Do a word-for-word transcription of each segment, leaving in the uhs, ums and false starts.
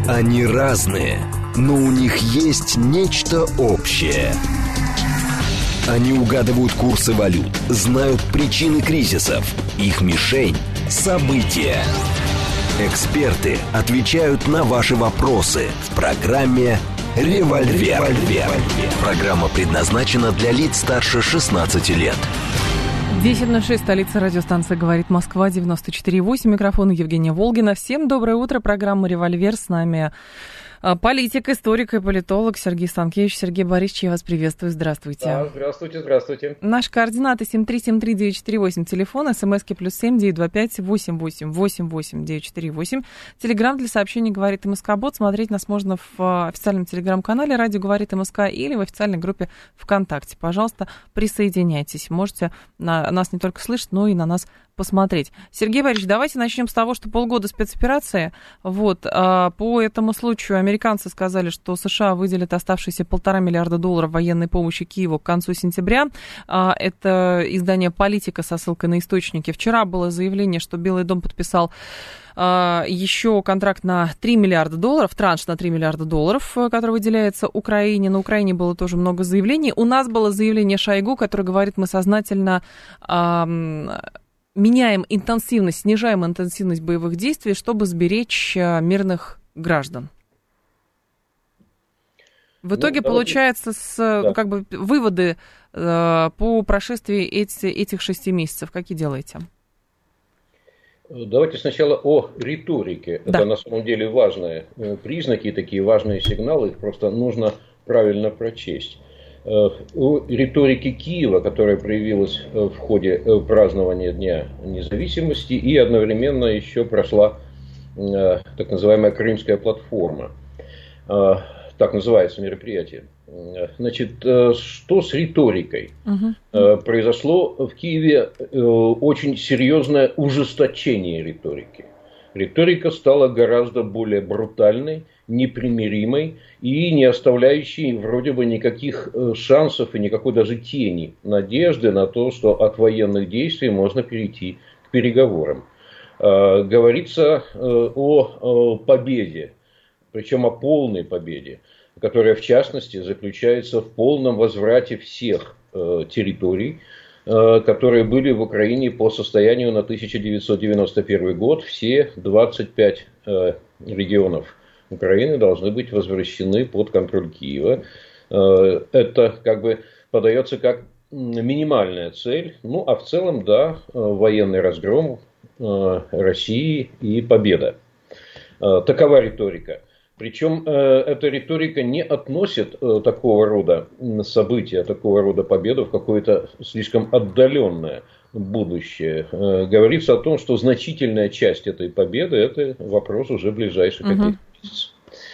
Они разные, но у них есть нечто общее. Они угадывают курсы валют, знают причины кризисов. Их мишень – события. Эксперты отвечают на ваши вопросы в программе «Револьвер». Программа предназначена для лиц старше шестнадцати лет. десять ноль шесть, столица, радиостанция «Говорит Москва», девяносто четыре и восемь, микрофон Евгения Волгина. Всем доброе утро, программа «Револьвер», с нами политик, историк и политолог Сергей Станкевич. Сергей Борисович, я вас приветствую, здравствуйте. Да, здравствуйте, здравствуйте. Наши координаты семь три семь три девять четыре восемь, телефон, смски плюс семь девять два пять восемь восемь восемь восемь девять четыре восемь. Телеграм для сообщений «Говорит МСК-бот». Смотреть нас можно в официальном телеграм-канале «Радио говорит МСК» или в официальной группе ВКонтакте. Пожалуйста, присоединяйтесь. Можете на нас не только слышать, но и на нас посмотреть. Сергей Борисович, давайте начнем с того, что полгода спецоперации. Вот, а, по этому случаю американцы сказали, что США выделят оставшиеся полтора миллиарда долларов военной помощи Киеву к концу сентября. А, это издание «Политика» со ссылкой на источники. Вчера было заявление, что Белый дом подписал а, еще контракт на три миллиарда долларов, транш на три миллиарда долларов, который выделяется Украине. На Украине было тоже много заявлений. У нас было заявление Шойгу, который говорит, мы сознательно А, меняем интенсивность, снижаем интенсивность боевых действий, чтобы сберечь мирных граждан. В итоге, ну, получается, с, да. как бы, выводы э, по прошествии эти, этих шести месяцев какие делаете? Давайте сначала о риторике. Да. Это на самом деле важные признаки, такие важные сигналы, их просто нужно правильно прочесть. О риторике Киева, которая проявилась в ходе празднования Дня независимости, и одновременно еще прошла так называемая Крымская платформа. Так называется мероприятие. Значит, что с риторикой? Угу. Произошло в Киеве очень серьезное ужесточение риторики. Риторика стала гораздо более брутальной, непримиримой и не оставляющей вроде бы никаких шансов и никакой даже тени надежды на то, что от военных действий можно перейти к переговорам. Говорится о победе, причем о полной победе, которая в частности заключается в полном возврате всех территорий, которые были в Украине по состоянию на тысяча девятьсот девяносто первый год. Все двадцать пять регионов Украины должны быть возвращены под контроль Киева. Это как бы подается как минимальная цель. Ну, а в целом, да, военный разгром России и победа. Такова риторика. Причем эта риторика не относит такого рода события, такого рода победу в какое-то слишком отдаленное будущее. Говорится о том, что значительная часть этой победы – это вопрос уже ближайших каких-то месяцев.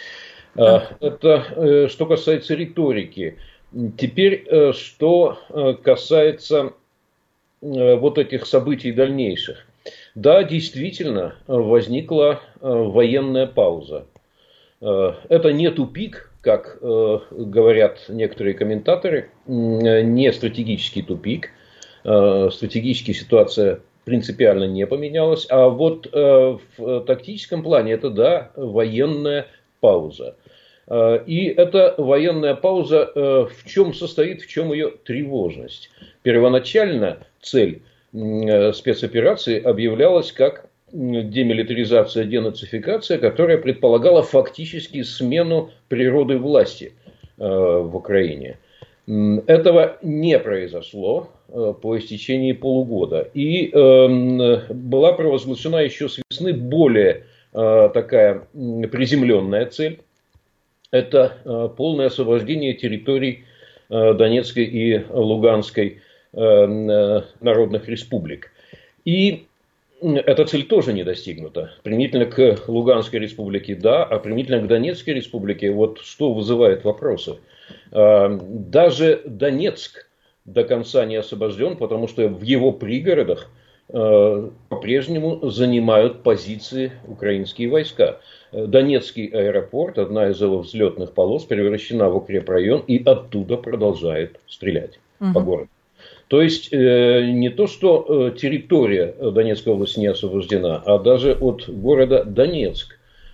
Это что касается риторики. Теперь, что касается вот этих событий дальнейших. Да, действительно, возникла военная пауза. Это не тупик, как э, говорят некоторые комментаторы, не стратегический тупик. Э, стратегически ситуация принципиально не поменялась. А вот э, в тактическом плане это, да, военная пауза. Э, и эта военная пауза э, в чем состоит, в чем ее тревожность? Первоначально цель э, спецоперации объявлялась как демилитаризация, денацификация, которая предполагала фактически смену природы власти э, в Украине. Этого не произошло э, по истечении полугода. И э, была провозглашена еще с весны более э, такая приземленная цель. Это э, полное освобождение территорий э, Донецкой и Луганской э, народных республик. И эта цель тоже не достигнута. Применительно к Луганской республике, да, а применительно к Донецкой республике, вот что вызывает вопросы. Даже Донецк до конца не освобожден, потому что в его пригородах по-прежнему занимают позиции украинские войска. Донецкий аэропорт, одна из его взлетных полос, превращена в укрепрайон и оттуда продолжает стрелять угу. по городу. То есть, э, не то, что э, территория Донецкой области не освобождена, а даже от города Донецк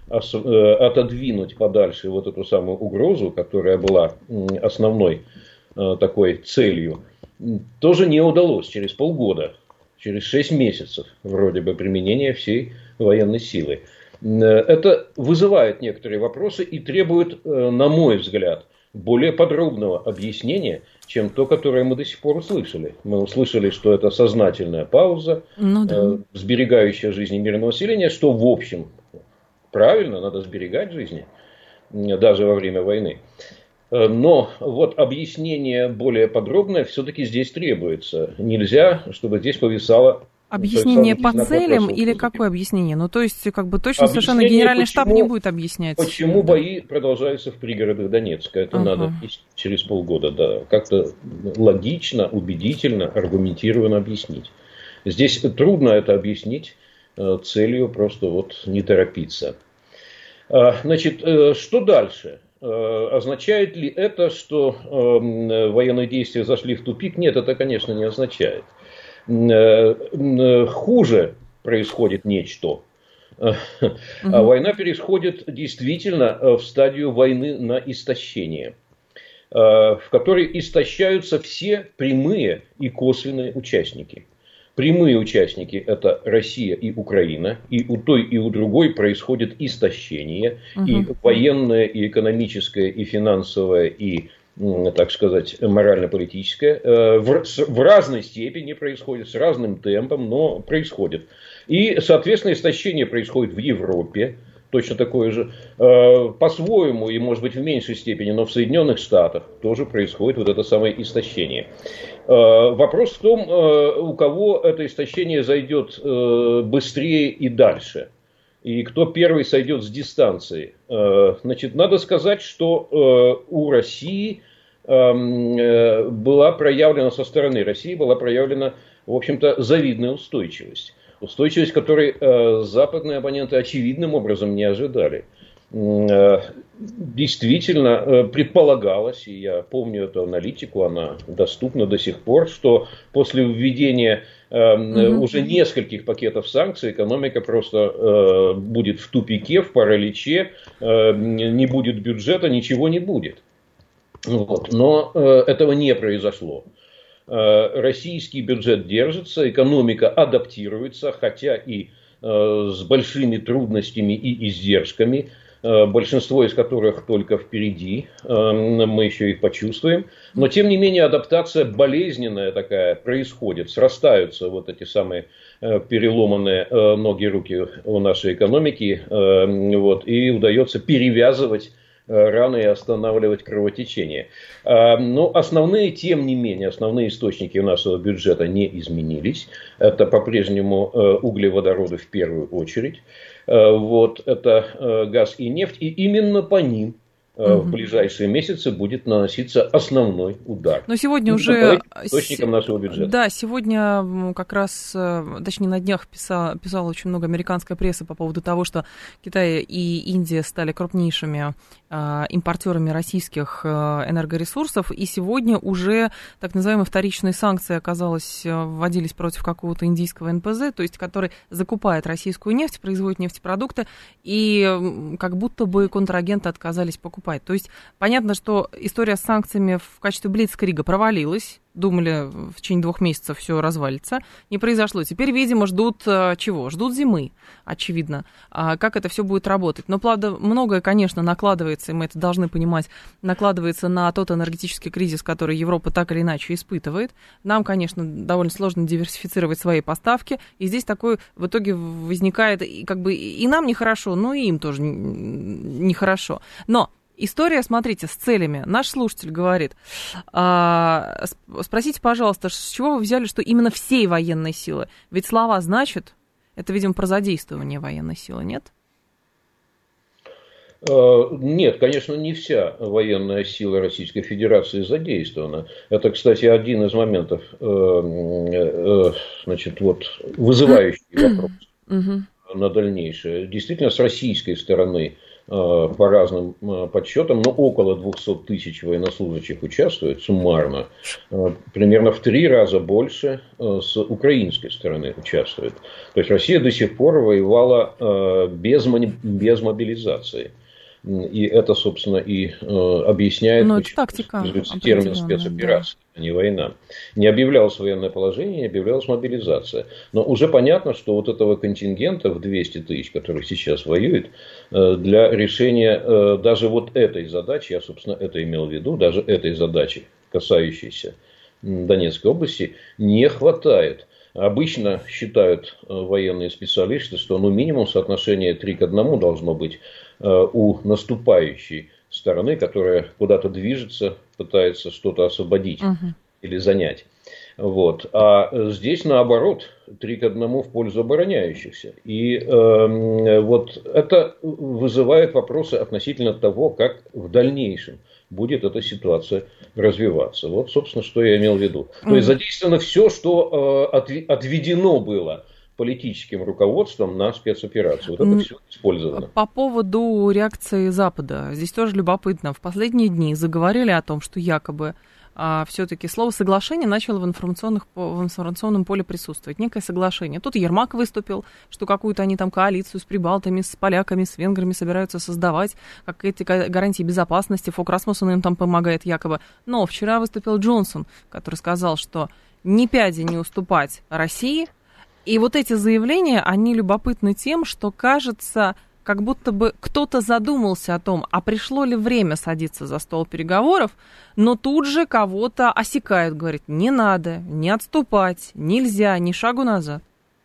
отодвинуть подальше вот эту самую угрозу, которая была основной такой целью, тоже не удалось через полгода, через шесть месяцев вроде бы применения всей военной силы. Это вызывает некоторые вопросы и требует, на мой взгляд, более подробного объяснения, чем то, которое мы до сих пор услышали. Мы услышали, что это сознательная пауза, ну, да. э, сберегающая жизни мирного населения, что в общем правильно, надо сберегать жизни, даже во время войны. Но вот объяснение более подробное все-таки здесь требуется. Нельзя, чтобы здесь повисало... Объяснение по целям или какое объяснение? Ну, то есть, как бы точно объяснение, совершенно генеральный почему, штаб не будет объяснять. Почему да. бои продолжаются в пригородах Донецка? Это ага. надо через полгода, да, как-то логично, убедительно, аргументированно объяснить. Здесь трудно это объяснить целью просто вот не торопиться. Значит, что дальше? Означает ли это, что военные действия зашли в тупик? Нет, это, конечно, не означает. Хуже происходит нечто. А война переходит действительно в стадию войны на истощение, в которой истощаются все прямые и косвенные участники. Прямые участники – это Россия и Украина, и у той, и у другой происходит истощение, угу. и военное, и экономическое, и финансовое, и, так сказать, морально-политическое. В, в разной степени происходит, с разным темпом, но происходит. И, соответственно, истощение происходит в Европе, точно такое же, по-своему, и, может быть, в меньшей степени, но в Соединенных Штатах тоже происходит вот это самое истощение. Вопрос в том, у кого это истощение зайдет быстрее и дальше, и кто первый сойдет с дистанции. Значит, надо сказать, что у России была проявлена, со стороны России была проявлена, в общем-то, завидная устойчивость. Устойчивость, которой западные абоненты очевидным образом не ожидали. Действительно предполагалось, и я помню эту аналитику, она доступна до сих пор, что после введения угу. уже нескольких пакетов санкций экономика просто будет в тупике, в параличе, не будет бюджета, ничего не будет. Вот. Но этого не произошло. Российский бюджет держится, экономика адаптируется, хотя и с большими трудностями и издержками, большинство из которых только впереди, мы еще их почувствуем. Но, тем не менее, адаптация болезненная такая происходит. Срастаются вот эти самые переломанные ноги и руки у нашей экономики, вот, и удается перевязывать раны и останавливать кровотечение. Но основные, тем не менее, основные источники нашего бюджета не изменились. Это по-прежнему углеводороды в первую очередь. Вот, это газ и нефть. И именно по ним в ближайшие месяцы будет наноситься основной удар. Но сегодня уже... Источником нашего бюджета. Да, сегодня как раз, точнее на днях писала, писала очень много американская пресса по поводу того, что Китай и Индия стали крупнейшими импортерами российских энергоресурсов, и сегодня уже так называемые вторичные санкции, оказалось, вводились против какого-то индийского эн пэ зэ, то есть который закупает российскую нефть, производит нефтепродукты, и как будто бы контрагенты отказались покупать. То есть понятно, что история с санкциями в качестве блицкрига провалилась. Думали, в течение двух месяцев все развалится. Не произошло. Теперь, видимо, ждут чего? Ждут зимы, очевидно. А как это все будет работать? Но, правда, многое, конечно, накладывается, и мы это должны понимать, накладывается на тот энергетический кризис, который Европа так или иначе испытывает. Нам, конечно, довольно сложно диверсифицировать свои поставки. И здесь такой в итоге возникает, как бы и нам нехорошо, но и им тоже нехорошо. Но история, смотрите, с целями. Наш слушатель говорит, а, спросите, пожалуйста, с чего вы взяли, что именно всей военной силы? Ведь слова значит, это, видимо, про задействование военной силы, нет? Нет, конечно, не вся военная сила Российской Федерации задействована. Это, кстати, один из моментов, значит, вот, вызывающий вопрос на дальнейшее. Действительно, с российской стороны по разным подсчетам, но около двухсот тысяч военнослужащих участвует суммарно. Примерно в три раза больше с украинской стороны участвует. То есть Россия до сих пор воевала без, без мобилизации. И это, собственно, и э, объясняет, Но почему тактика термин спецоперация, да. а не война. Не объявлялось военное положение, не объявлялась мобилизация. Но уже понятно, что вот этого контингента в двести тысяч, который сейчас воюет, э, для решения э, даже вот этой задачи, я, собственно, это имел в виду, даже этой задачи, касающейся Донецкой области, не хватает. Обычно считают военные специалисты, что ну, минимум соотношение три к одному должно быть у наступающей стороны, которая куда-то движется, пытается что-то освободить угу. или занять. Вот. А здесь наоборот, три к одному в пользу обороняющихся. И э, вот это вызывает вопросы относительно того, как в дальнейшем будет эта ситуация развиваться. Вот, собственно, что я имел в виду. То есть задействовано все, что э, отведено было политическим руководством на спецоперацию. Вот это все использовано. По поводу реакции Запада. Здесь тоже любопытно. В последние дни заговорили о том, что якобы а, все-таки слово «соглашение» начало в, информационных, в информационном поле присутствовать. Некое соглашение. Тут Ермак выступил, что какую-то они там коалицию с прибалтами, с поляками, с венграми собираются создавать, как эти гарантии безопасности. Фок Расмуссен им там помогает якобы. Но вчера выступил Джонсон, который сказал, что ни пяди не уступать России. И вот эти заявления, они любопытны тем, что кажется, как будто бы кто-то задумался о том, а пришло ли время садиться за стол переговоров, но тут же кого-то осекают, говорит, не надо, не отступать, нельзя, ни шагу назад.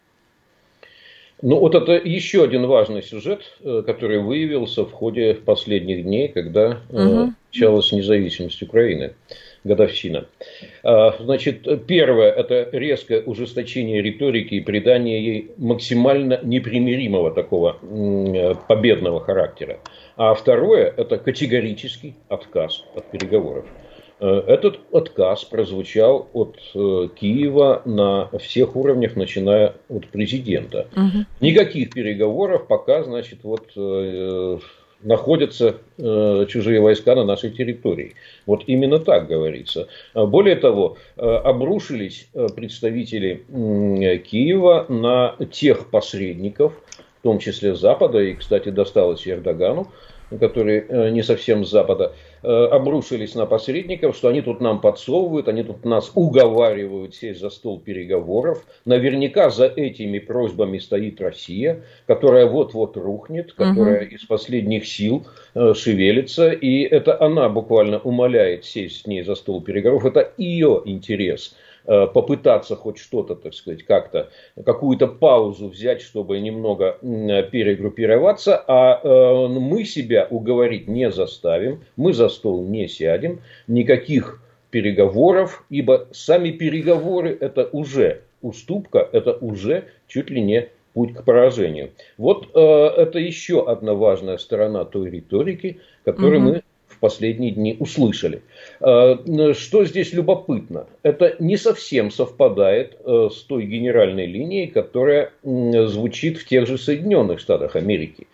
Ну, вот это еще один важный сюжет, который выявился в ходе последних дней, когда угу. началась независимость Украины. Годовщина. Значит, первое – это резкое ужесточение риторики и придание ей максимально непримиримого такого победного характера. А второе – это категорический отказ от переговоров. Этот отказ прозвучал от Киева на всех уровнях, начиная от президента. Угу. Никаких переговоров пока, значит, вот... находятся э, чужие войска на нашей территории. Вот именно так говорится. Более того, э, обрушились представители э, Киева на тех посредников, в том числе с Запада, и, кстати, досталось Эрдогану, который э, не совсем с Запада, э, обрушились на посредников, что они тут нам подсовывают, они тут нас уговаривают сесть за стол переговоров. Наверняка за этими просьбами стоит Россия, которая вот-вот рухнет, которая угу. из последних сил э, шевелится. И это она буквально умоляет сесть с ней за стол переговоров. Это ее интерес. Попытаться хоть что-то, так сказать, как-то, какую-то паузу взять, чтобы немного перегруппироваться, а мы себя уговорить не заставим, мы за стол не сядем, никаких переговоров, ибо сами переговоры это уже уступка, это уже чуть ли не путь к поражению. Вот э, это еще одна важная сторона той риторики, которую угу. мы в последние дни услышали. Что здесь любопытно? Это не совсем совпадает с той генеральной линией, которая звучит в тех же Соединенных Штатах Америки.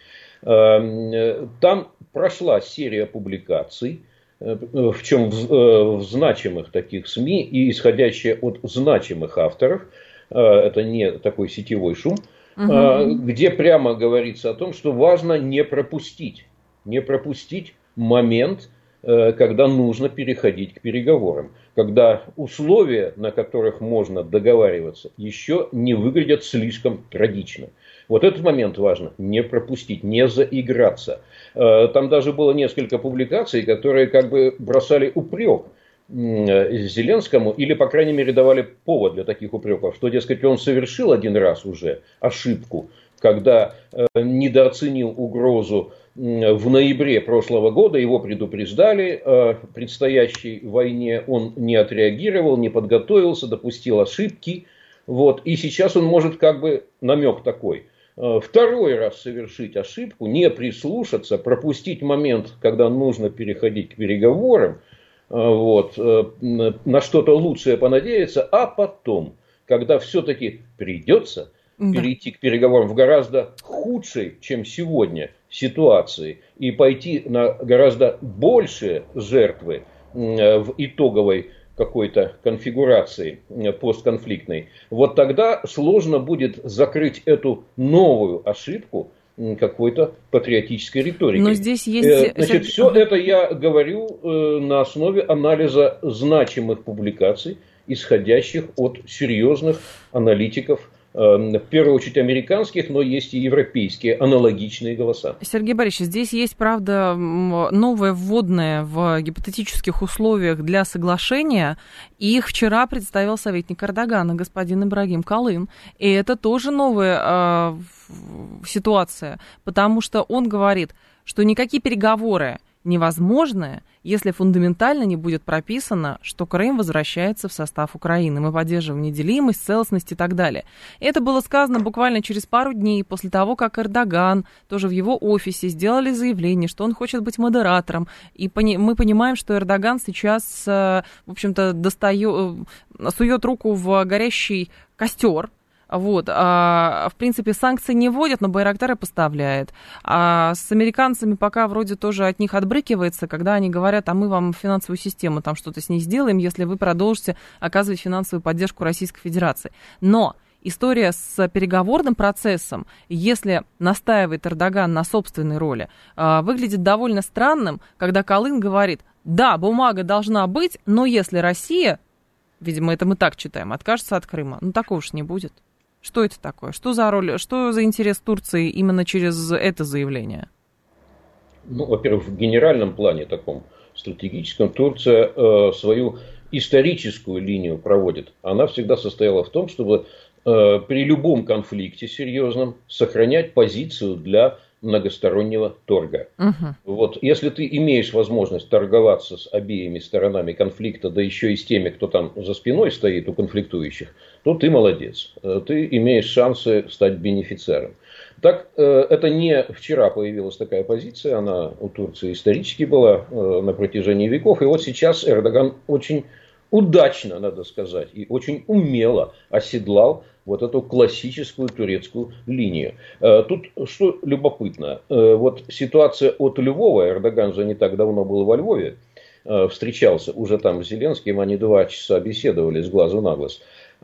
Там прошла серия публикаций, в чем в значимых таких СМИ и исходящая от значимых авторов, это не такой сетевой шум, угу. где прямо говорится о том, что важно не пропустить, не пропустить момент, когда нужно переходить к переговорам, когда условия, на которых можно договариваться, еще не выглядят слишком трагично. Вот этот момент важно не пропустить, не заиграться. Там даже было несколько публикаций, которые как бы бросали упрек Зеленскому, или, по крайней мере, давали повод для таких упреков, что, дескать, он совершил один раз уже ошибку, когда недооценил угрозу. В ноябре прошлого года его предупреждали о предстоящей войне, он не отреагировал, не подготовился, допустил ошибки. Вот, и сейчас он может, как бы, намек такой, второй раз совершить ошибку, не прислушаться, пропустить момент, когда нужно переходить к переговорам, вот, на что-то лучшее понадеяться, а потом, когда все-таки придется... Да. перейти к переговорам в гораздо худшей, чем сегодня, ситуации и пойти на гораздо большие жертвы в итоговой какой-то конфигурации постконфликтной, вот тогда сложно будет закрыть эту новую ошибку какой-то патриотической риторики. Но здесь есть... Значит, все это я говорю на основе анализа значимых публикаций, исходящих от серьезных аналитиков, в первую очередь американских, но есть и европейские аналогичные голоса. Сергей Борисович, здесь есть, правда, новое вводное в гипотетических условиях для соглашения. Их вчера представил советник Эрдогана, господин Ибрагим Калын. И это тоже новая э, ситуация, потому что он говорит, что никакие переговоры невозможны, если фундаментально не будет прописано, что Крым возвращается в состав Украины. Мы поддерживаем неделимость, целостность и так далее. Это было сказано буквально через пару дней после того, как Эрдоган тоже в его офисе сделали заявление, что он хочет быть модератором. И пони- мы понимаем, что Эрдоган сейчас, в общем-то, достает, сует руку в горящий костер. Вот, а, в принципе, санкции не вводят, но байрактары поставляет. А с американцами пока вроде тоже от них отбрыкивается, когда они говорят, а мы вам финансовую систему там что-то с ней сделаем, если вы продолжите оказывать финансовую поддержку Российской Федерации. Но история с переговорным процессом, если настаивает Эрдоган на собственной роли, выглядит довольно странным, когда Калын говорит, да, бумага должна быть, но если Россия, видимо, это мы так читаем, откажется от Крыма, ну такого уж не будет. Что это такое? Что за роль, что за интерес Турции именно через это заявление? Ну, во-первых, в генеральном плане таком стратегическом Турция э, свою историческую линию проводит. Она всегда состояла в том, чтобы э, при любом конфликте серьезном сохранять позицию для многостороннего торга. Угу. Вот, если ты имеешь возможность торговаться с обеими сторонами конфликта, да еще и с теми, кто там за спиной стоит у конфликтующих, то ты молодец. Ты имеешь шансы стать бенефициаром. Так, это не вчера появилась такая позиция, она у Турции исторически была на протяжении веков. И вот сейчас Эрдоган очень удачно, надо сказать, и очень умело оседлал вот эту классическую турецкую линию. Тут что любопытно, вот ситуация от Львова, Эрдоган же не так давно был во Львове, встречался уже там с Зеленским, они два часа беседовали с глазу на глаз.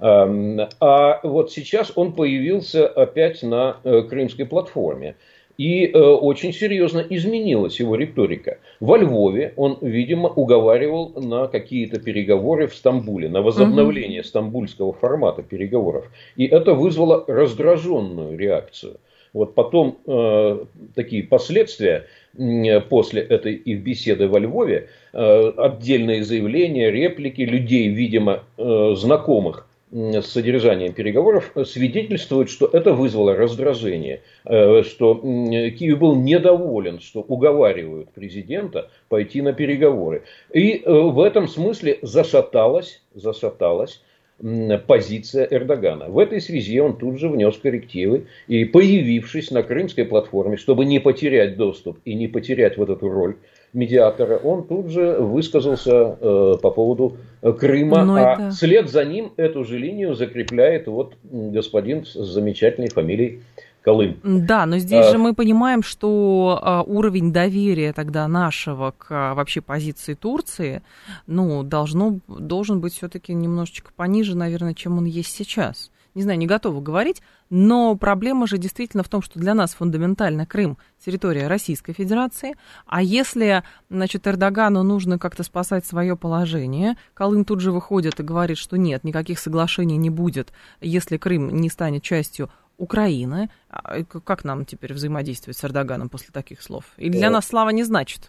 А вот сейчас он появился опять на Крымской платформе. И э, очень серьезно изменилась его риторика. Во Львове он, видимо, уговаривал на какие-то переговоры в Стамбуле, на возобновление угу. стамбульского формата переговоров. И это вызвало раздраженную реакцию. Вот потом э, такие последствия э, после этой их беседы во Львове, э, отдельные заявления, реплики людей, видимо, э, знакомых с содержанием переговоров, свидетельствует, что это вызвало раздражение, что Киев был недоволен, что уговаривают президента пойти на переговоры. И в этом смысле зашаталась, зашаталась позиция Эрдогана. В этой связи он тут же внес коррективы и, появившись на Крымской платформе, чтобы не потерять доступ и не потерять вот эту роль медиатора, он тут же высказался э, по поводу Крыма, Но а это... вслед за ним эту же линию закрепляет вот господин с замечательной фамилией Калын. Да, но здесь а... же мы понимаем, что а, уровень доверия тогда нашего к а, вообще позиции Турции, ну, должно, должен быть все-таки немножечко пониже, наверное, чем он есть сейчас. Не знаю, не готова говорить, но проблема же действительно в том, что для нас фундаментально Крым – территория Российской Федерации, а если, значит, Эрдогану нужно как-то спасать свое положение, Калын тут же выходит и говорит, что нет, никаких соглашений не будет, если Крым не станет частью Украины. Как нам теперь взаимодействовать с Эрдоганом после таких слов? Или для нас слова не значит?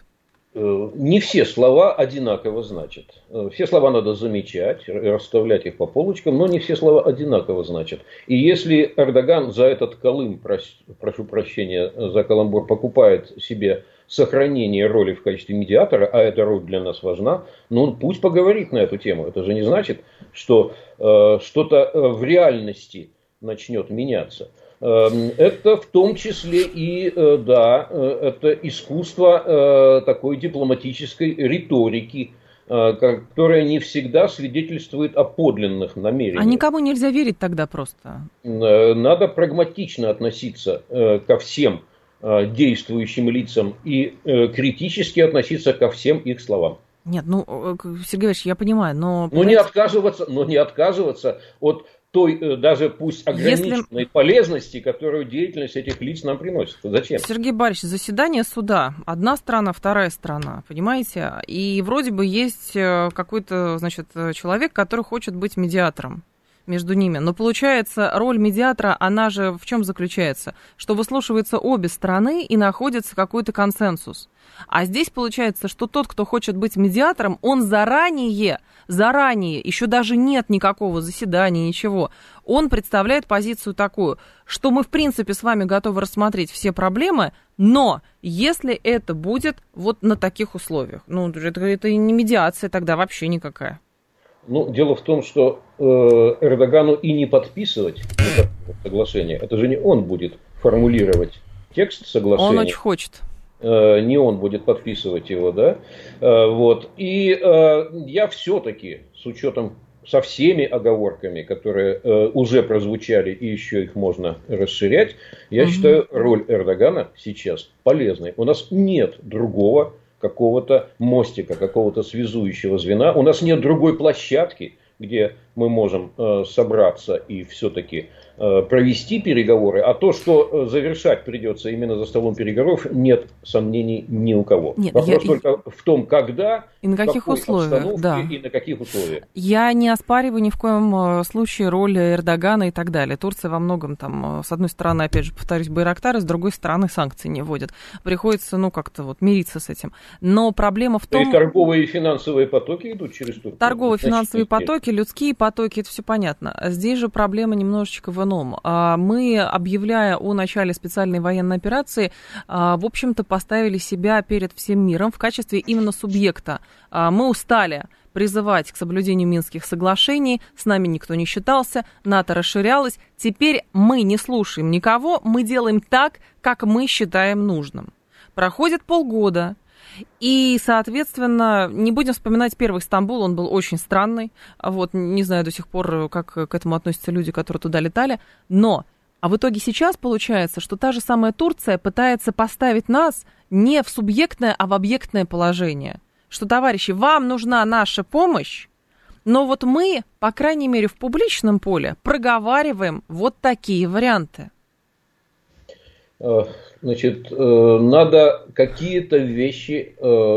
Не все слова одинаково значат. Все слова надо замечать, расставлять их по полочкам, но не все слова одинаково значат. И если Эрдоган за этот Колым, прошу прощения за каламбур, покупает себе сохранение роли в качестве медиатора, а эта роль для нас важна, ну пусть поговорит на эту тему. Это же не значит, что э, что-то в реальности начнет меняться. Это в том числе и, да, это искусство такой дипломатической риторики, которая не всегда свидетельствует о подлинных намерениях. А никому нельзя верить тогда просто? Надо прагматично относиться ко всем действующим лицам и критически относиться ко всем их словам. Нет, ну, Сергей Иванович, я понимаю, но... Но не отказываться, но не отказываться от той, даже пусть ограниченной Если... полезности, которую деятельность этих лиц нам приносит. Зачем? Сергей Борисович, заседание суда. Одна страна, вторая страна, понимаете? И вроде бы есть какой-то, значит, человек, который хочет быть медиатором между ними. Но получается, роль медиатора, она же в чем заключается? Что выслушиваются обе стороны и находится какой-то консенсус. А здесь получается, что тот, кто хочет быть медиатором, он заранее, заранее, еще даже нет никакого заседания, ничего, он представляет позицию такую, что мы, в принципе, с вами готовы рассмотреть все проблемы, но если это будет вот на таких условиях, ну, это, это не медиация тогда вообще никакая. Ну, дело в том, что э, Эрдогану и не подписывать это соглашение. Это же не он будет формулировать текст соглашения. Он очень хочет. Э, не он будет подписывать его, да. Э, вот. И э, я все-таки, с учетом со всеми оговорками, которые э, уже прозвучали, и еще их можно расширять, я угу. считаю роль Эрдогана сейчас полезной. У нас нет другого какого-то мостика, какого-то связующего звена. У нас нет другой площадки, где мы можем э, собраться и все-таки э, провести переговоры. А то, что э, завершать придется именно за столом переговоров, нет сомнений ни у кого. Нет, Вопрос я... только в том, когда, и на каких условиях, да. и на каких условиях. Я не оспариваю ни в коем случае роль Эрдогана и так далее. Турция во многом там, с одной стороны, опять же, повторюсь, байрактары, с другой стороны, санкции не вводят. Приходится, ну, как-то вот мириться с этим. Но проблема в том... И торговые и финансовые потоки идут через Турцию. Торговые и финансовые потоки, людские потоки, это все понятно. Здесь же проблема немножечко в ином. Мы, объявляя о начале специальной военной операции, в общем-то, поставили себя перед всем миром в качестве именно субъекта. Мы устали призывать к соблюдению Минских соглашений, с нами никто не считался, НАТО расширялось. Теперь мы не слушаем никого, мы делаем так, как мы считаем нужным. Проходит полгода. И, соответственно, не будем вспоминать первый Стамбул, он был очень странный. Вот, не знаю до сих пор, как к этому относятся люди, которые туда летали. Но, а в итоге сейчас получается, что та же самая Турция пытается поставить нас не в субъектное, а в объектное положение. Что, товарищи, вам нужна наша помощь, но вот мы, по крайней мере, в публичном поле проговариваем вот такие варианты. Значит, надо какие-то вещи,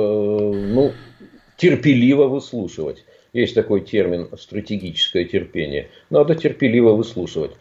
ну, терпеливо выслушивать. Есть такой термин стратегическое терпение. Надо терпеливо выслушивать.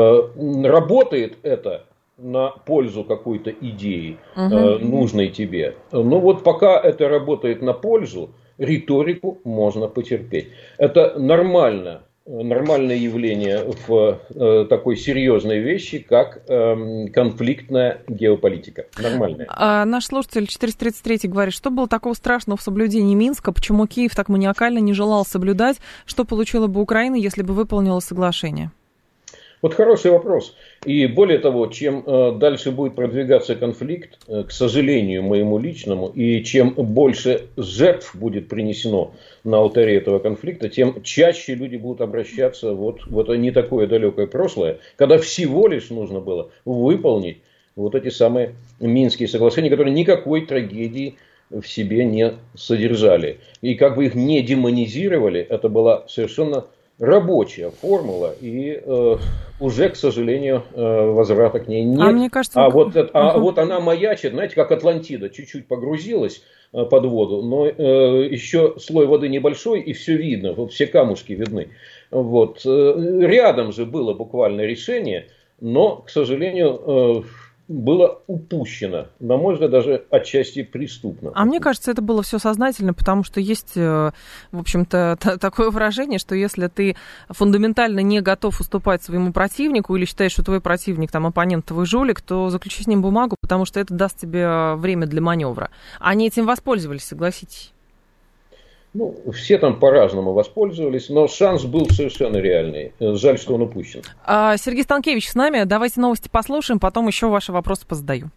Работает это на пользу какой-то идеи, угу. нужной тебе. Но вот пока это работает на пользу, риторику можно потерпеть. Это нормально. Нормальное явление в э, такой серьезной вещи, как э, конфликтная геополитика. Нормальная. А наш слушатель четыреста тридцать три говорит, что было такого страшного в соблюдении Минска, почему Киев так маниакально не желал соблюдать, что получила бы Украина, если бы выполнила соглашение? Вот хороший вопрос. И более того, чем дальше будет продвигаться конфликт, к сожалению моему личному, и чем больше жертв будет принесено на алтаре этого конфликта, тем чаще люди будут обращаться вот в это не такое далекое прошлое, когда всего лишь нужно было выполнить вот эти самые Минские соглашения, которые никакой трагедии в себе не содержали. И как бы их не демонизировали, это была совершенно рабочая формула, и э, уже, к сожалению, э, возврата к ней нет. А мне кажется, а, вот, это, а вот она маячит, знаете, как Атлантида, чуть-чуть погрузилась э, под воду, но э, еще слой воды небольшой, и все видно, вот все камушки видны. Вот. Э, рядом же было буквально решение, но, к сожалению, э, было упущено, на мой взгляд, даже отчасти преступно. А мне кажется, это было все сознательно, потому что есть, в общем-то, такое выражение, что если ты фундаментально не готов уступать своему противнику или считаешь, что твой противник, там, оппонент, твой жулик, то заключи с ним бумагу, потому что это даст тебе время для маневра. Они этим воспользовались, согласитесь? Ну, все там по-разному воспользовались, но шанс был совершенно реальный. Жаль, что он упущен. А, Сергей Станкевич с нами. Давайте новости послушаем, потом еще ваши вопросы позадаю.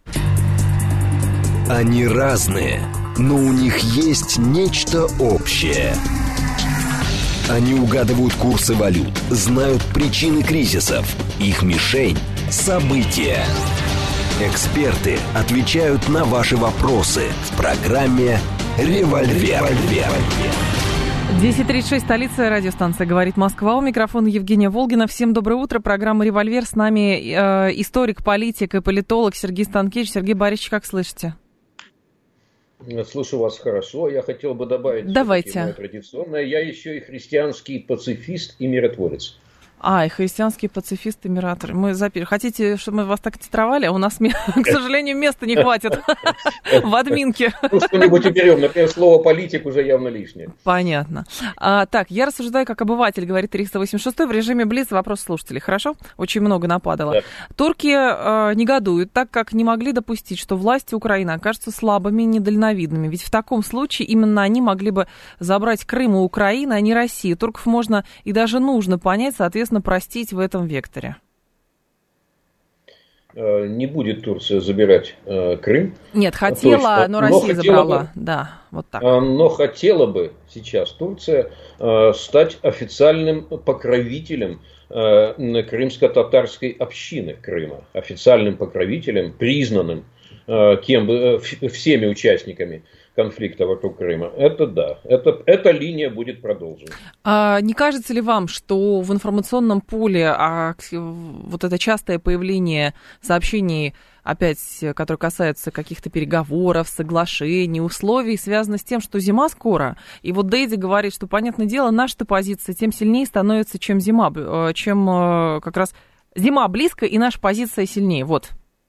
Они разные, но у них есть нечто общее. Они угадывают курсы валют, знают причины кризисов. Их мишень – события. Эксперты отвечают на ваши вопросы в программе «Револьвер». десять тридцать шесть, столица, радиостанция «Говорит Москва». У микрофона Евгения Волгина. Всем доброе утро. Программа «Револьвер». С нами э, историк, политик и политолог Сергей Станкевич. Сергей Борисович, как слышите? Слышу вас хорошо. Я хотел бы добавить... Давайте. Традиционное. Я еще и христианский пацифист и миротворец. А, и христианские пацифисты, мираторы. Мы запили. Хотите, чтобы мы вас так титровали? А у нас, к сожалению, места не хватит в админке. Ну, что-нибудь уберем. Например, слово «политик» уже явно лишнее. Понятно. А, так, я рассуждаю как обыватель, говорит триста восемьдесят шесть, в режиме Блиц. Вопрос слушателей. Хорошо? Очень много нападало. Да. Турки э, негодуют, так как не могли допустить, что власти Украины окажутся слабыми и недальновидными. Ведь в таком случае именно они могли бы забрать Крым у Украины, а не России. Турков можно и даже нужно понять, соответственно, простить в этом векторе? Не будет Турция забирать э, Крым. Нет, хотела, точно, но Россия но забрала. Бы, да, вот так. Но хотела бы сейчас Турция э, стать официальным покровителем э, крымско-татарской общины Крыма. Официальным покровителем, признанным э, кем бы, э, всеми участниками конфликта вокруг Крыма. Это да, это, эта линия будет продолжена. А не кажется ли вам, что в информационном поле а, вот это частое появление сообщений, опять, которые касаются каких-то переговоров, соглашений, условий, связано с тем, что зима скоро, и вот Дэйди говорит, что, понятное дело, наша-то позиция тем сильнее становится, чем зима, чем как раз зима близко, и наша позиция сильнее, вот.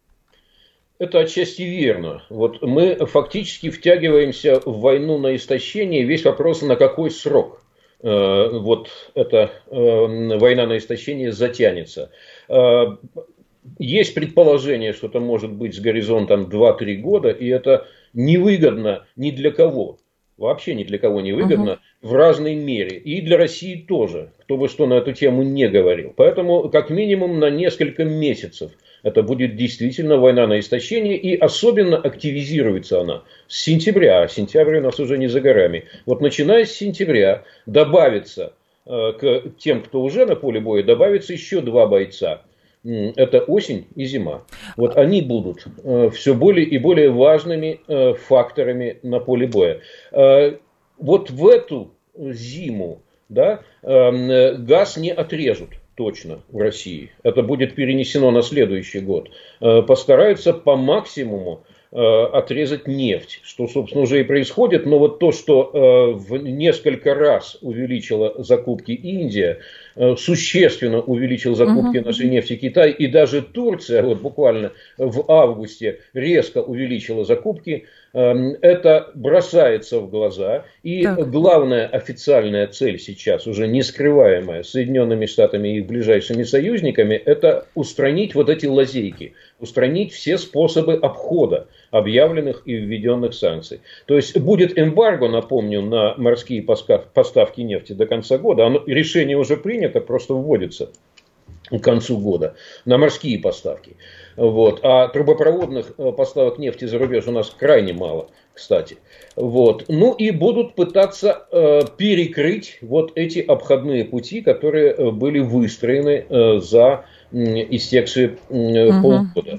Это отчасти верно. Вот мы фактически втягиваемся в войну на истощение. Весь вопрос, на какой срок э, вот эта э, война на истощение затянется. Э, есть предположение, что это может быть с горизонтом два-три года, и это невыгодно ни для кого. Вообще ни для кого не выгодно, uh-huh. в разной мере. И для России тоже, кто бы что на эту тему не говорил. Поэтому, как минимум, на несколько месяцев это будет действительно война на истощение. И особенно активизируется она с сентября. А сентябрь у нас уже не за горами. Вот начиная с сентября добавится э, к тем, кто уже на поле боя, добавится еще два бойца. Это осень и зима. Вот они будут э, все более и более важными э, факторами на поле боя. Э, вот в эту зиму да, э, газ не отрежут точно в России. Это будет перенесено на следующий год. Э, постараются по максимуму э, отрезать нефть, что, собственно, уже и происходит. Но вот то, что э, в несколько раз увеличила закупки Индия, существенно увеличил закупки uh-huh. нашей нефти Китай, и даже Турция вот буквально в августе резко увеличила закупки. Это бросается в глаза. И так. главная официальная цель сейчас, уже не скрываемая Соединенными Штатами и их ближайшими союзниками, это устранить вот эти лазейки, устранить все способы обхода объявленных и введенных санкций. То есть будет эмбарго, напомню, на морские поставки нефти до конца года. Оно, решение уже принято, просто вводится к концу года на морские поставки. Вот. А трубопроводных поставок нефти за рубеж у нас крайне мало, кстати. Вот. Ну и будут пытаться э, перекрыть вот эти обходные пути, которые были выстроены э, за э, истекшие э, uh-huh. полгода.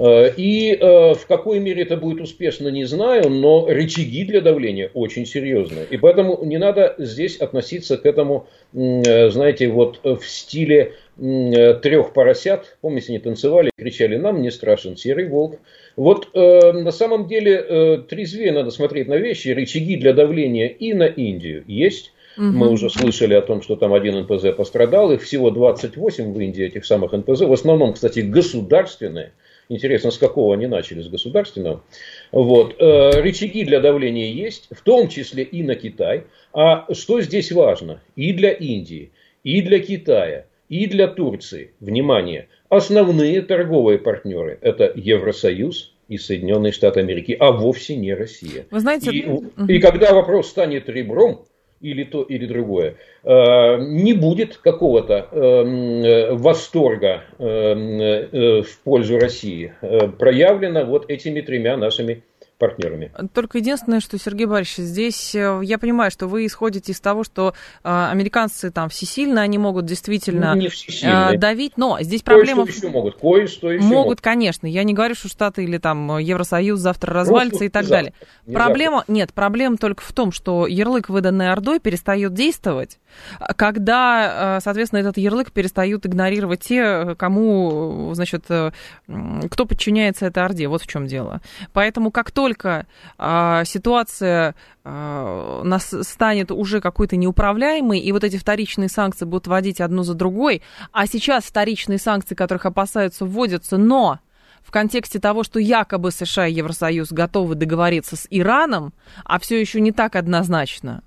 И э, в какой мере это будет успешно, не знаю, но рычаги для давления очень серьезные. И поэтому не надо здесь относиться к этому, э, знаете, вот в стиле э, трех поросят. Помните, они танцевали, кричали: «Нам не страшен серый волк». Вот э, на самом деле э, трезвее надо смотреть на вещи. Рычаги для давления и на Индию есть. Угу. Мы уже слышали о том, что там один эн пэ зэ пострадал. Их всего двадцать восемь в Индии, этих самых эн пэ зэ. В основном, кстати, государственные. Интересно, с какого они начали, с государственного. Вот. Рычаги для давления есть, в том числе и на Китай. А что здесь важно? И для Индии, и для Китая, и для Турции. Внимание! Основные торговые партнеры – это Евросоюз и Соединенные Штаты Америки, а вовсе не Россия. Вы знаете... И, и когда вопрос станет ребром, или то, или другое, не будет какого-то восторга в пользу России проявлено вот этими тремя нашими партнерами. Только единственное, что, Сергей Борисович, здесь я понимаю, что вы исходите из того, что а, американцы там всесильно, они могут действительно не всесильно. давить, но здесь проблема... Кое-что еще могут, кое-что еще могут. Могут, конечно. Я не говорю, что Штаты или там Евросоюз завтра развалится Просто и так завтра. далее. Не проблема... Завтра. Нет, проблема только в том, что ярлык, выданный Ордой, перестает действовать, когда, соответственно, этот ярлык перестают игнорировать те, кому, значит, кто подчиняется этой Орде. Вот в чем дело. Поэтому как только Только а, ситуация а, нас станет уже какой-то неуправляемой, и вот эти вторичные санкции будут вводить одну за другой, а сейчас вторичные санкции, которых опасаются, вводятся, но в контексте того, что якобы США и Евросоюз готовы договориться с Ираном, а все еще не так однозначно.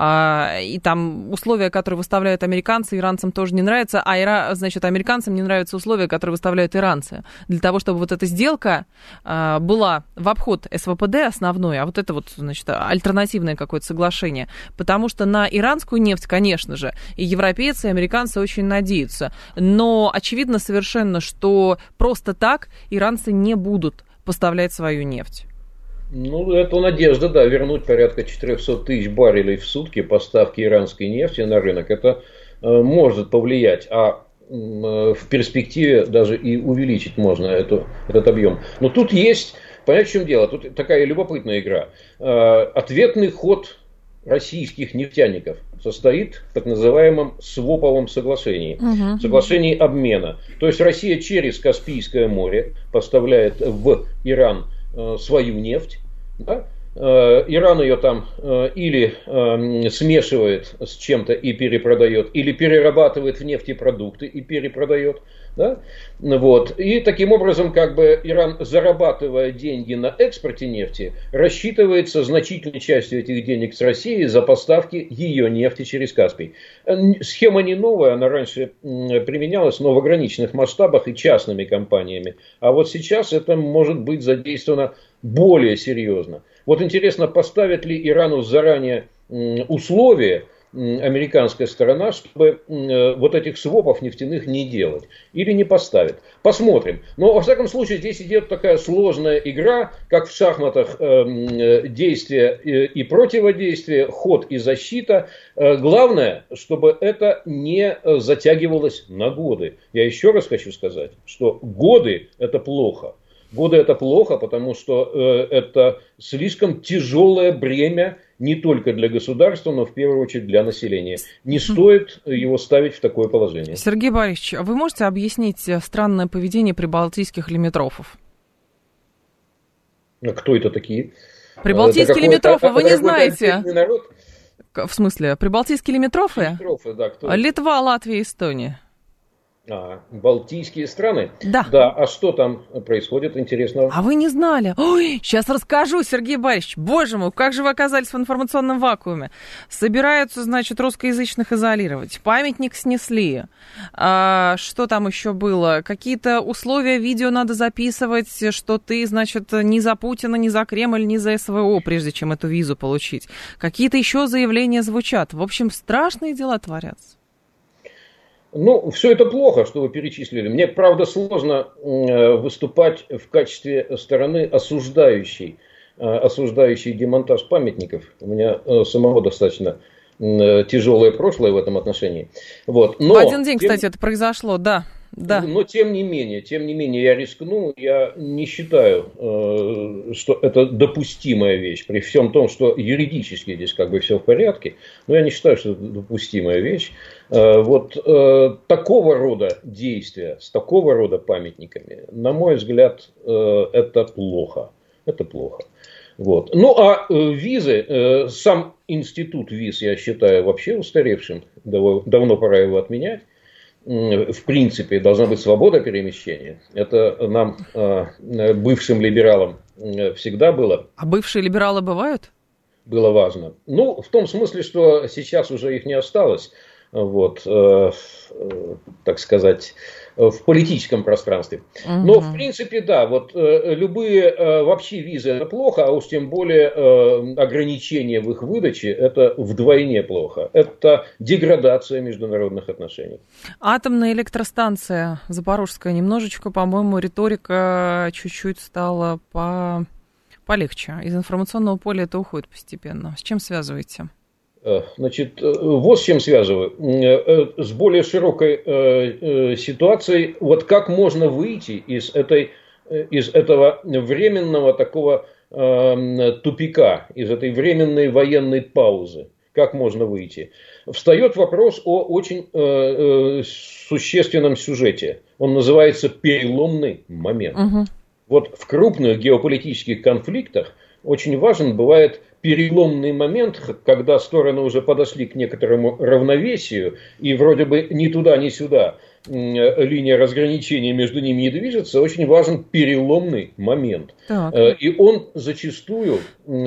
И там условия, которые выставляют американцы, иранцам тоже не нравятся, а ира... значит, американцам не нравятся условия, которые выставляют иранцы. Для того, чтобы вот эта сделка была в обход СВПД основной, а вот это вот, значит, альтернативное какое-то соглашение. Потому что на иранскую нефть, конечно же, и европейцы, и американцы очень надеются. Но очевидно совершенно, что просто так иранцы не будут поставлять свою нефть. Ну, это надежда, да, вернуть порядка четыреста тысяч баррелей в сутки поставки иранской нефти на рынок. Это э, может повлиять, а э, в перспективе даже и увеличить можно эту, этот объем. Но тут есть, понимаете, в чем дело, тут такая любопытная игра. Э, ответный ход российских нефтяников состоит в так называемом своповом соглашении, uh-huh. соглашении обмена. То есть Россия через Каспийское море поставляет в Иран свою нефть, да? Иран ее там или смешивает с чем-то и перепродает, или перерабатывает в нефтепродукты и перепродает. Да? Вот. И таким образом, как бы Иран, зарабатывая деньги на экспорте нефти, рассчитывается значительной частью этих денег с Россией за поставки ее нефти через Каспий. Схема не новая, она раньше применялась, но в ограниченных масштабах и частными компаниями. А вот сейчас это может быть задействовано более серьезно. Вот интересно, поставит ли Ирану заранее условия американская сторона, чтобы вот этих свопов нефтяных не делать. Или не поставит. Посмотрим. Но, во всяком случае, здесь идет такая сложная игра, как в шахматах, действие и противодействие, ход и защита. Главное, чтобы это не затягивалось на годы. Я еще раз хочу сказать, что годы – это плохо. Годы это плохо, потому что э, это слишком тяжелое бремя не только для государства, но в первую очередь для населения. Не стоит его ставить в такое положение. Сергей Борисович, вы можете объяснить странное поведение прибалтийских лимитрофов? А кто это такие? Прибалтийские лимитрофы, вы не знаете? Народ? В смысле, прибалтийские лимитрофы? Лимитрофы, да. Кто Литва, Латвия, Эстония. А, Балтийские страны? Да. Да. А что там происходит интересного? А вы не знали? Ой, сейчас расскажу, Сергей Борисович. Боже мой, как же вы оказались в информационном вакууме? Собираются, значит, русскоязычных изолировать. Памятник снесли. А, что там еще было? Какие-то условия видео надо записывать, что ты, значит, ни за Путина, ни за Кремль, ни за СВО, прежде чем эту визу получить. Какие-то еще заявления звучат. В общем, страшные дела творятся. Ну, все это плохо, что вы перечислили. Мне, правда, сложно выступать в качестве стороны осуждающей, осуждающей демонтаж памятников. У меня самого достаточно тяжелое прошлое в этом отношении. Вот. Но, в один день, тем... кстати, это произошло, да. Да. Но тем не менее, тем не менее, я рискну, я не считаю, что это допустимая вещь, при всем том, что юридически здесь как бы все в порядке, но я не считаю, что это допустимая вещь. Вот такого рода действия с такого рода памятниками, на мой взгляд, это плохо. Это плохо. Вот. Ну а визы, сам институт виз, я считаю вообще устаревшим, давно пора его отменять. В принципе, должна быть свобода перемещения. Это нам, бывшим либералам, всегда было. А бывшие либералы бывают? Было важно. Ну, в том смысле, что сейчас уже их не осталось. Вот, э, э, так сказать, в политическом пространстве. Угу. Но, в принципе, да, вот э, любые э, вообще визы это плохо, а уж тем более э, ограничения в их выдаче это вдвойне плохо. Это деградация международных отношений. Атомная электростанция Запорожская, немножечко, по-моему, риторика чуть-чуть стала по... полегче? Из информационного поля это уходит постепенно. С чем связываете? Значит, вот с чем связываю. С более широкой ситуацией, вот как можно выйти из, этой, из этого временного такого тупика, из этой временной военной паузы. Как можно выйти? Встает вопрос о очень существенном сюжете. Он называется «переломный момент». Угу. Вот в крупных геополитических конфликтах очень важен бывает переломный момент, когда стороны уже подошли к некоторому равновесию, и вроде бы ни туда, ни сюда линия разграничения между ними не движется, очень важен переломный момент. Так. И он зачастую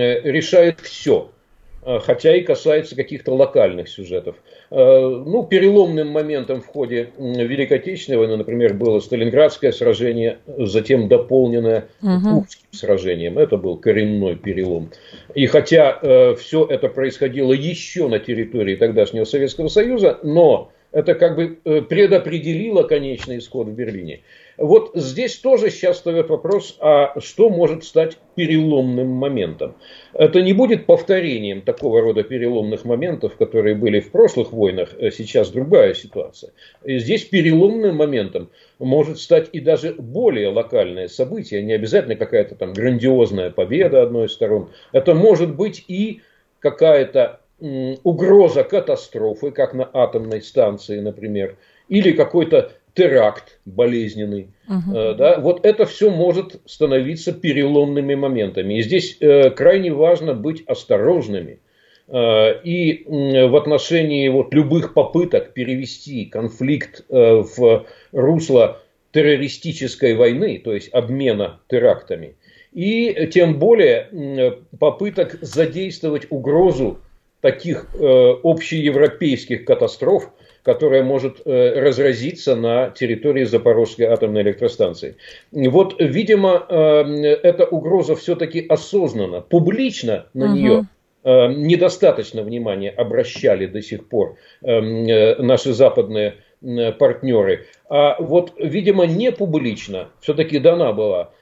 решает все. Хотя и касается каких-то локальных сюжетов. Ну, переломным моментом в ходе Великой Отечественной войны, например, было Сталинградское сражение, затем дополненное угу. Курским сражением. Это был коренной перелом. И хотя э, все это происходило еще на территории тогдашнего Советского Союза, но это как бы предопределило конечный исход в Берлине. Вот здесь тоже сейчас встает вопрос, а что может стать переломным моментом? Это не будет повторением такого рода переломных моментов, которые были в прошлых войнах, сейчас другая ситуация. И здесь переломным моментом может стать и даже более локальное событие, не обязательно какая-то там грандиозная победа одной из сторон. Это может быть и какая-то угроза катастрофы, как на атомной станции, например, или какой-то теракт болезненный. Uh-huh. Да, вот это все может становиться переломными моментами. И здесь э, крайне важно быть осторожными. Э, и э, в отношении вот, любых попыток перевести конфликт э, в русло террористической войны, то есть обмена терактами. И тем более э, попыток задействовать угрозу таких э, общеевропейских катастроф, которая может э, разразиться на территории Запорожской атомной электростанции. Вот, видимо, э, эта угроза все-таки осознанна. Публично на uh-huh. нее э, недостаточно внимания обращали до сих пор э, наши западные э, партнеры. А вот, видимо, не публично все-таки дана была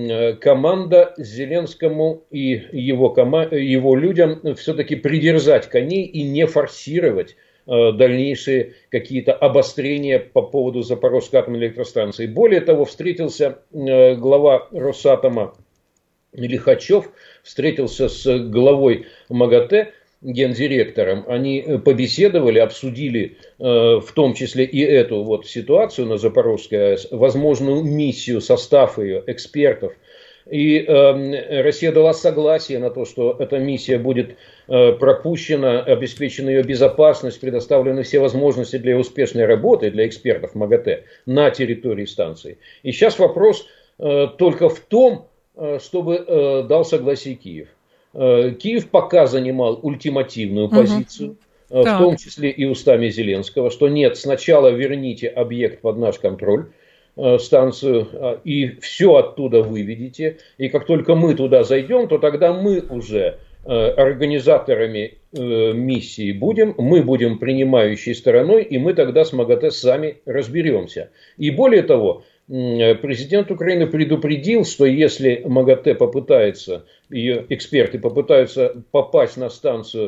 команда Зеленскому и его, кома- его людям все-таки придержать коней и не форсировать э, дальнейшие какие-то обострения по поводу Запорожской атомной электростанции. Более того, встретился э, глава Росатома Лихачев, встретился с главой МАГАТЭ, гендиректором. Они побеседовали, обсудили э, в том числе и эту вот ситуацию на Запорожской АЭС, возможную миссию, состав ее, экспертов. И э, Россия дала согласие на то, что эта миссия будет э, пропущена, обеспечена ее безопасность, предоставлены все возможности для успешной работы для экспертов МАГАТЭ на территории станции. И сейчас вопрос э, только в том, э, чтобы э, дал согласие Киев. Киев пока занимал ультимативную позицию, угу. в том числе и устами Зеленского, что нет, сначала верните объект под наш контроль, станцию, и все оттуда выведите, и как только мы туда зайдем, то тогда мы уже организаторами миссии будем, мы будем принимающей стороной, и мы тогда с МАГАТЭ сами разберемся. И более того, президент Украины предупредил, что если МАГАТЭ попытается, ее эксперты попытаются попасть на станцию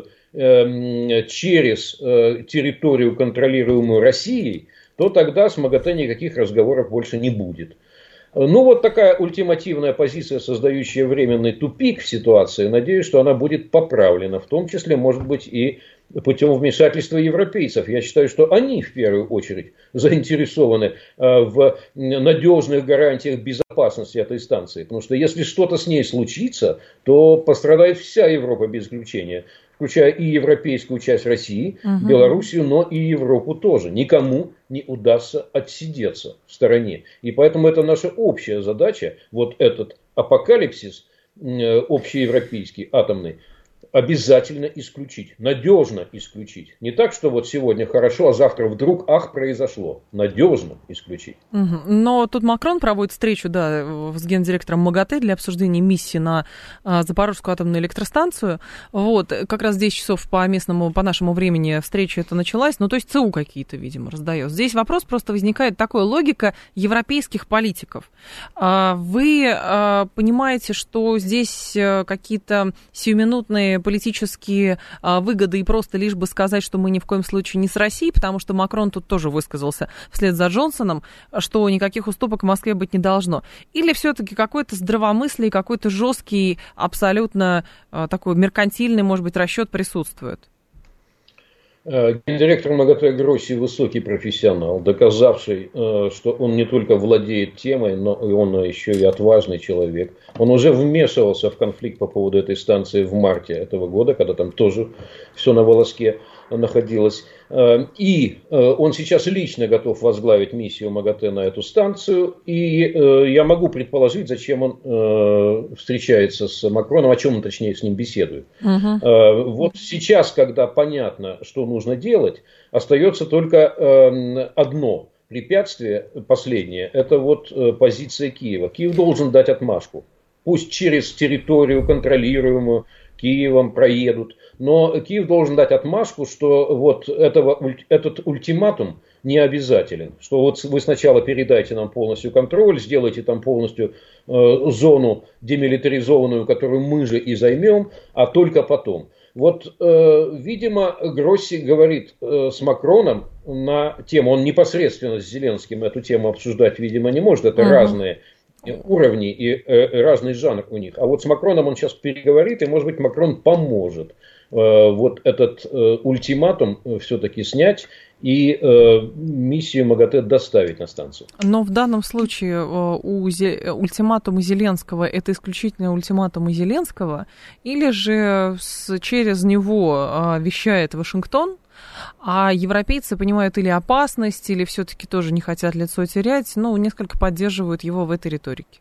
э, через э, территорию, контролируемую Россией, то тогда с МАГАТЭ никаких разговоров больше не будет. Ну вот такая ультимативная позиция, создающая временный тупик в ситуации, надеюсь, что она будет поправлена, в том числе, может быть, и путем вмешательства европейцев. Я считаю, что они в первую очередь заинтересованы в надежных гарантиях безопасности этой станции. Потому что если что-то с ней случится, то пострадает вся Европа без исключения. Включая и европейскую часть России, угу. Белоруссию, но и Европу тоже. Никому не удастся отсидеться в стороне. И поэтому это наша общая задача, вот этот апокалипсис общеевропейский, атомный, обязательно исключить, надежно исключить. Не так, что вот сегодня хорошо, а завтра вдруг, ах, произошло. Надежно исключить. Угу. Но тут Макрон проводит встречу, да, с гендиректором МАГАТЭ для обсуждения миссии на а, Запорожскую атомную электростанцию. Вот, как раз десять часов по местному, по нашему времени встреча это началась. Ну, то есть ЦУ какие-то, видимо, раздает. Здесь вопрос просто возникает, такая логика европейских политиков. А, вы а, понимаете, что здесь какие-то сиюминутные политические а, выгоды и просто лишь бы сказать, что мы ни в коем случае не с Россией, потому что Макрон тут тоже высказался вслед за Джонсоном, что никаких уступок в Москве быть не должно. Или все-таки какое-то здравомыслие, какой-то жесткий, абсолютно а, такой меркантильный, может быть, расчет присутствует? Гендиректор МАГАТЭ Гросси высокий профессионал, доказавший, что он не только владеет темой, но и он еще и отважный человек. Он уже вмешивался в конфликт по поводу этой станции в марте этого года, когда там тоже все на волоске находилось. И он сейчас лично готов возглавить миссию МАГАТЭ на эту станцию. И я могу предположить, зачем он встречается с Макроном, о чем он, точнее, с ним беседует. Угу. Вот сейчас, когда понятно, что нужно делать, остается только одно препятствие, последнее, это вот позиция Киева. Киев должен дать отмашку. Пусть через территорию, контролируемую Киевом, проедут. Но Киев должен дать отмашку, что вот этого, этот ультиматум не обязателен. Что вот вы сначала передайте нам полностью контроль, сделайте там полностью э, зону демилитаризованную, которую мы же и займем, а только потом. Вот, э, видимо, Гросси говорит э, с Макроном на тему, он непосредственно с Зеленским эту тему обсуждать, видимо, не может, это uh-huh. разные уровни и э, разный жанр у них. А вот с Макроном он сейчас переговорит, и, может быть, Макрон поможет э, вот этот э, ультиматум все-таки снять и э, миссию МАГАТЭ доставить на станцию. Но в данном случае э, у Зе... ультиматума Зеленского это исключительно ультиматум Зеленского, или же с... через него э, вещает Вашингтон, а европейцы понимают или опасность, или все-таки тоже не хотят лицо терять, ну, несколько поддерживают его в этой риторике.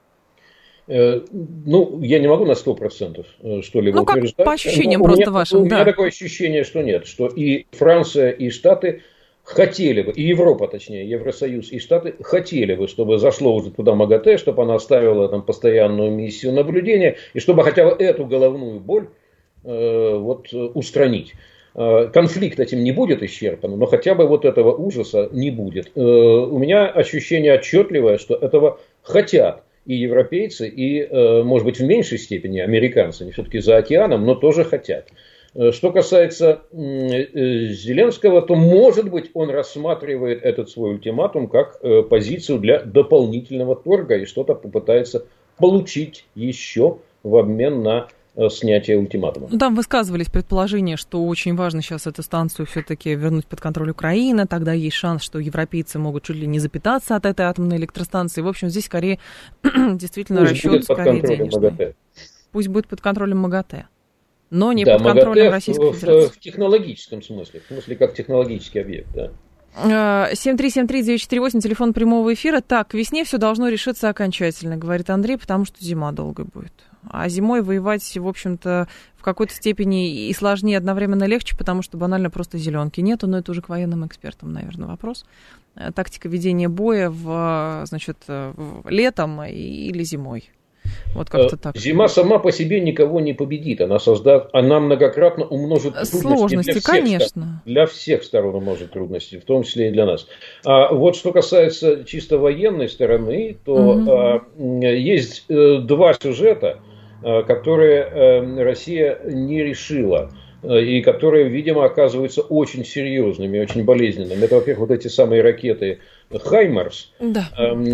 Э, ну, я не могу на сто процентов что-либо ну, как утверждать. по ощущениям у просто меня, вашим, у да. меня такое ощущение, что нет, что и Франция, и Штаты хотели бы, и Европа, точнее, Евросоюз и Штаты хотели бы, чтобы зашло уже туда МАГАТЭ, чтобы она оставила там постоянную миссию наблюдения, и чтобы хотя бы эту головную боль э, вот, устранить. Конфликт этим не будет исчерпан, но хотя бы вот этого ужаса не будет. У меня ощущение отчетливое, что этого хотят и европейцы, и, может быть, в меньшей степени американцы, они все-таки за океаном, но тоже хотят. Что касается Зеленского, то, может быть, он рассматривает этот свой ультиматум как позицию для дополнительного торга и что-то попытается получить еще в обмен на снятие ультиматума. Ну, там высказывались предположения, что очень важно сейчас эту станцию все-таки вернуть под контроль Украины, тогда есть шанс, что европейцы могут чуть ли не запитаться от этой атомной электростанции. В общем, здесь скорее действительно Пусть расчет скорее денежный. МАГАТЭ. Пусть будет под контролем МАГАТЭ, но не да, под контролем Российской в, Федерации. В технологическом смысле, в смысле как технологический объект, да. семь три семь три девять четыре восемь, телефон прямого эфира. Так, к весне все должно решиться окончательно, говорит Андрей, потому что зима долго будет. А зимой воевать, в общем-то, в какой-то степени и сложнее, одновременно легче, потому что банально просто зеленки нету, но это уже к военным экспертам, наверное, вопрос. Тактика ведения боя в, значит, в летом или зимой. Вот как-то так. Зима сама по себе никого не победит. Она создаст, она многократно умножит сложности, для всех, конечно. Для всех сторон умножит трудности, в том числе и для нас. А вот что касается чисто военной стороны, то угу. есть два сюжета, которые Россия не решила. И которые, видимо, оказываются очень серьезными, очень болезненными. Это, во-первых, вот эти самые ракеты «Хаймарс», да.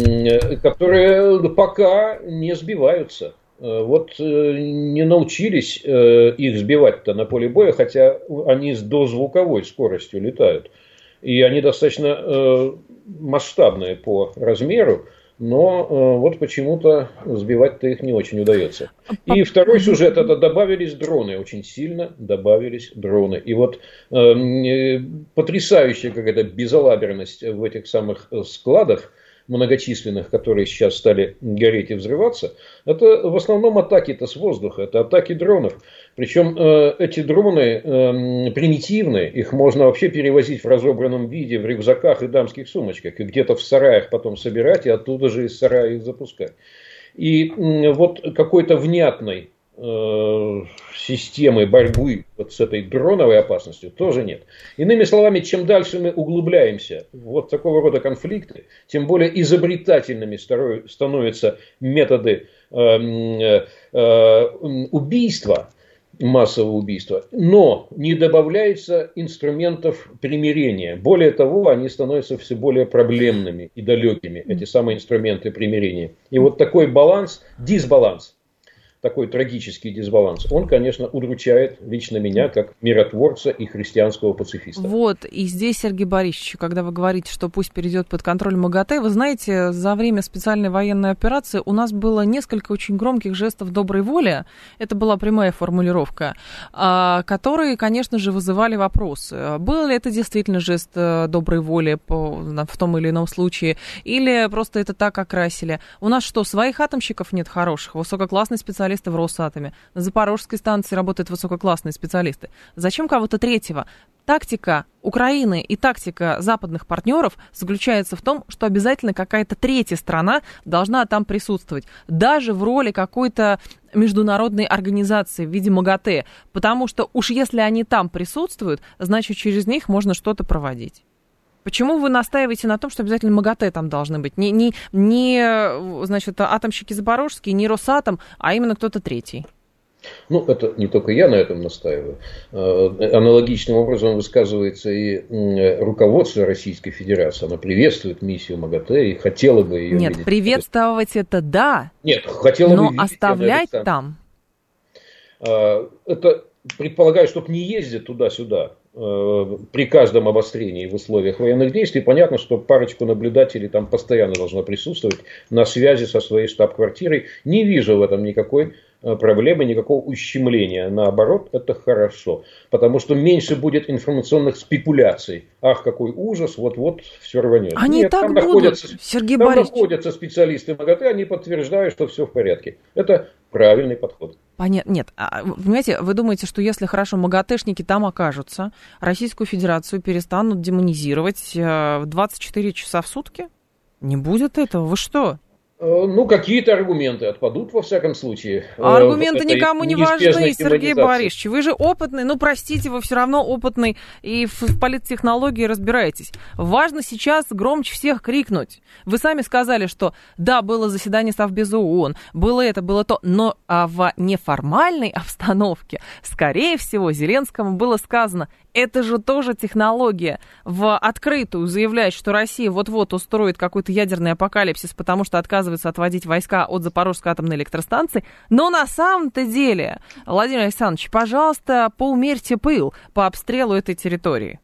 которые пока не сбиваются. Вот не научились их сбивать-то на поле боя, хотя они с дозвуковой скоростью летают. И они достаточно масштабные по размеру. Но э, вот почему-то сбивать-то их не очень удается. И второй сюжет, это добавились дроны, очень сильно добавились дроны. И вот э, потрясающая какая-то безалаберность в этих самых складах многочисленных, которые сейчас стали гореть и взрываться, это в основном атаки-то с воздуха, это атаки дронов. Причем э, эти дроны э, примитивные, их можно вообще перевозить в разобранном виде в рюкзаках и дамских сумочках, и где-то в сараях потом собирать, и оттуда же из сарая их запускать. И э, вот какой-то внятной э, системы борьбы вот с этой дроновой опасностью тоже нет. Иными словами, чем дальше мы углубляемся в вот такого рода конфликты, тем более изобретательными становятся методы э, э, убийства, массового убийства, но не добавляется инструментов примирения. Более того, они становятся все более проблемными и далекими, эти самые инструменты примирения. И вот такой баланс, дисбаланс, такой трагический дисбаланс, он, конечно, удручает лично меня как миротворца и христианского пацифиста. Вот, и здесь, Сергей Борисович, когда вы говорите, что пусть перейдет под контроль МАГАТЭ, вы знаете, за время специальной военной операции у нас было несколько очень громких жестов доброй воли, это была прямая формулировка, которые, конечно же, вызывали вопросы. Был ли это действительно жест доброй воли в том или ином случае, или просто это так окрасили? У нас что, своих атомщиков нет хороших, высококлассные специалисты в Росатоме. На Запорожской станции работают высококлассные специалисты. Зачем кого-то третьего? Тактика Украины и тактика западных партнеров заключается в том, что обязательно какая-то третья страна должна там присутствовать. Даже в роли какой-то международной организации в виде МАГАТЭ. Потому что уж если они там присутствуют, значит через них можно что-то проводить. Почему вы настаиваете на том, что обязательно МАГАТЭ там должны быть? Не, не, не значит, атомщики запорожские, не Росатом, а именно кто-то третий? Ну, это не только я на этом настаиваю. Аналогичным образом высказывается и руководство Российской Федерации. Оно приветствует миссию МАГАТЭ и хотело бы ее Нет, видеть. приветствовать это да, Нет, хотела но бы видеть оставлять там. Это предполагаю, чтобы не ездить туда-сюда при каждом обострении в условиях военных действий. Понятно, что парочку наблюдателей там постоянно должно присутствовать на связи со своей штаб-квартирой. Не вижу в этом никакой проблемы, никакого ущемления. Наоборот, это хорошо. Потому что меньше будет информационных спекуляций. Ах, какой ужас, вот-вот все рванет. Они Нет, так там будут, находятся, Сергей там Борисович. находятся специалисты МАГАТЭ, они подтверждают, что все в порядке. Это правильный подход. Понятно. Нет, понимаете, вы думаете, что если хорошо МАГАТЭшники там окажутся, Российскую Федерацию перестанут демонизировать двадцать четыре часа в сутки? Не будет этого. Вы что? Ну, какие-то аргументы отпадут, во всяком случае. А аргументы никому не важны, Сергей Борисович. Вы же опытный, ну, простите, вы все равно опытный и в, в политтехнологии разбираетесь. Важно сейчас громче всех крикнуть. Вы сами сказали, что да, было заседание Совбеза ООН, было это, было то, но а в неформальной обстановке, скорее всего, Зеленскому было сказано, это же тоже технология. В открытую заявлять, что Россия вот-вот устроит какой-то ядерный апокалипсис, потому что отказывается отводить войска от Запорожской атомной электростанции. Но на самом-то деле, Владимир Александрович, пожалуйста, поумерьте пыл по обстрелу этой территории.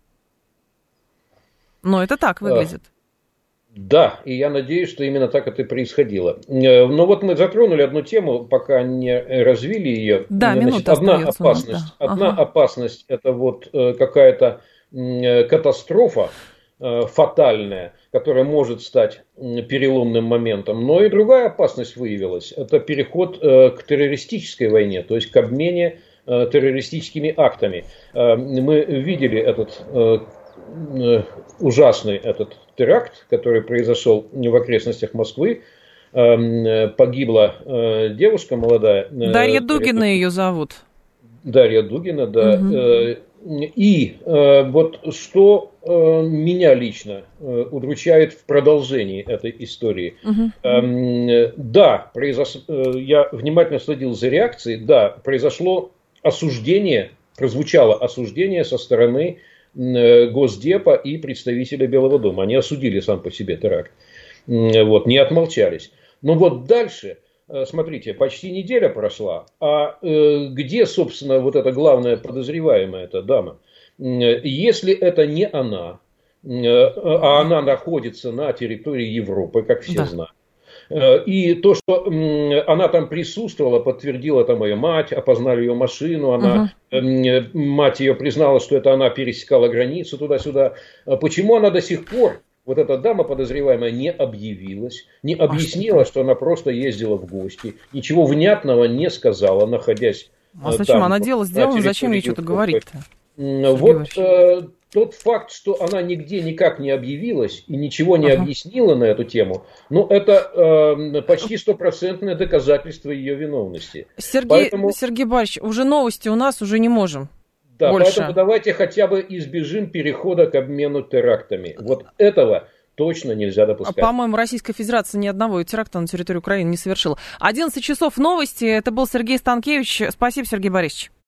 Но это так выглядит. Да, и я надеюсь, что именно так это и происходило. Но вот мы затронули одну тему, пока не развили ее. Да, Значит, минута одна остается, опасность, да. одна Ага. опасность это вот какая-то катастрофа фатальная, которая может стать переломным моментом. Но и другая опасность выявилась. Это переход к террористической войне, то есть к обмене террористическими актами. Мы видели этот ужасный этот теракт, который произошел в окрестностях Москвы. Погибла девушка молодая. Дарья Дугина ее зовут. Дарья Дугина, да. Угу. И вот что меня лично удручает в продолжении этой истории. Угу. Да, произош... я внимательно следил за реакцией. Да, произошло осуждение, прозвучало осуждение со стороны Госдепа и представителя Белого дома. Они осудили сам по себе теракт. Вот, не отмолчались. Но вот дальше, смотрите, почти неделя прошла, а где, собственно, вот эта главная подозреваемая, эта дама? Если это не она, а она находится на территории Европы, как все да. знают, и то, что она там присутствовала, подтвердила там ее мать, опознали ее машину, она, угу. мать ее признала, что это она пересекала границу туда-сюда. Почему она до сих пор вот эта дама подозреваемая не объявилась, не объяснила, а что, что она просто ездила в гости, ничего внятного не сказала, находясь а там. зачем? Она дело сделала, зачем ей что-то говорить-то? Вот э, тот факт, что она нигде никак не объявилась и ничего не ага. объяснила на эту тему, ну, это э, почти стопроцентное доказательство ее виновности. Сергей, Поэтому... Сергей Борисович, уже новости у нас уже не можем. Да, больше. Поэтому давайте хотя бы избежим перехода к обмену терактами. Вот этого точно нельзя допускать. По-моему, Российская Федерация ни одного теракта на территории Украины не совершила. одиннадцать часов новости. Это был Сергей Станкевич. Спасибо, Сергей Борисович.